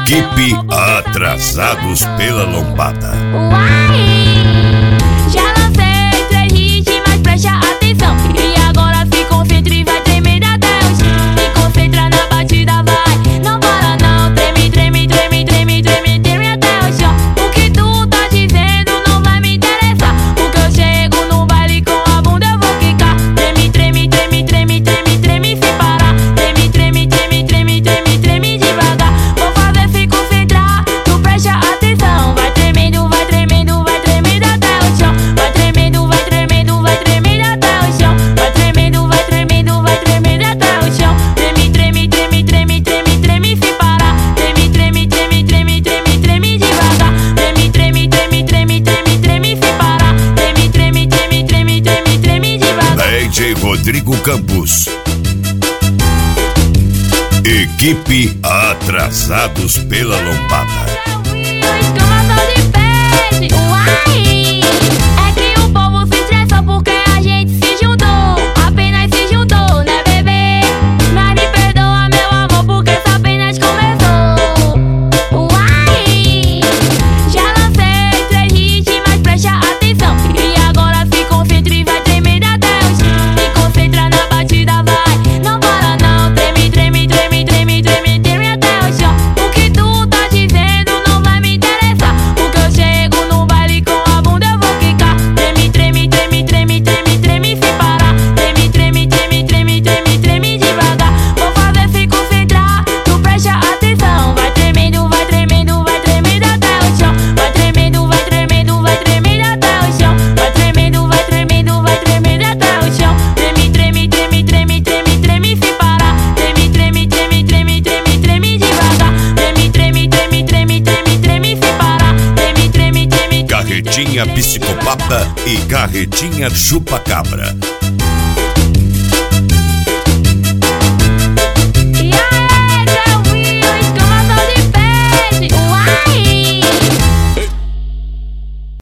Equipe Atrasados pela Lombada. Uai! Já lancei 3 hits, mas preste atenção. E agora se concentra e vai tremendo até o chão. Se concentra na batida, vai, não para não. Treme, treme, treme, treme, treme, treme até o chão. O que tu tá dizendo não vai me interessar, porque eu chego no baile com a bunda eu vou quicar. Treme, treme, treme, treme, treme, treme sem parar. Treme, treme, treme, treme, treme, treme devagar. Vou fazer se concentrar, tu preste atenção. Vai tremendo, vai tremendo, vai tremendo até o chão. Vai tremendo, vai tremendo, vai tremendo até o chão. Vai tremendo, vai tremendo, vai tremendo até o chão. Treme, treme, treme, treme, treme, treme sem parar. Treme, treme, treme, treme, treme, treme devagar. Treme, treme, treme, treme, treme, treme sem parar. Treme, treme, treme, treme, treme, treme devagar. DJ Rodrigo Campos. Equipe Atrasados pela Lombada. Escamação de peixe, uai! É que o povo se estressa porque a gente se juntou. Apenas se juntou, né, bebê? Mas me perdoa, meu amor, porque isso apenas começou. Uai! Já lancei 3 hits, mas preste atenção. E agora se concentra e vai tremendo até o chão. Se concentra na batida, vai, não para não. Treme, treme, treme, treme, treme, treme até o chão. O que tu tá dizendo não vai me interessar, porque eu chego no baile com a bunda eu vou quicar. Treme, treme, treme, treme, treme, treme sem parar. Treme, treme, treme, treme, treme, treme devagar. Vou fazer se concentrar, tu preste atenção. Vai tremendo, vai tremendo, vai tremendo até o chão. Vai tremendo, vai tremendo, vai tremendo até o chão. Vai tremendo, vai tremendo, vai tremendo até o chão. Treme, treme, treme, treme, treme, treme sem parar. Treme, treme, treme, treme, treme, treme devagar. Treme, treme, treme, treme, treme, treme sem parar. Treme, treme, treme. Carretinha Psicopata e Carretinha Chupa-Cabra.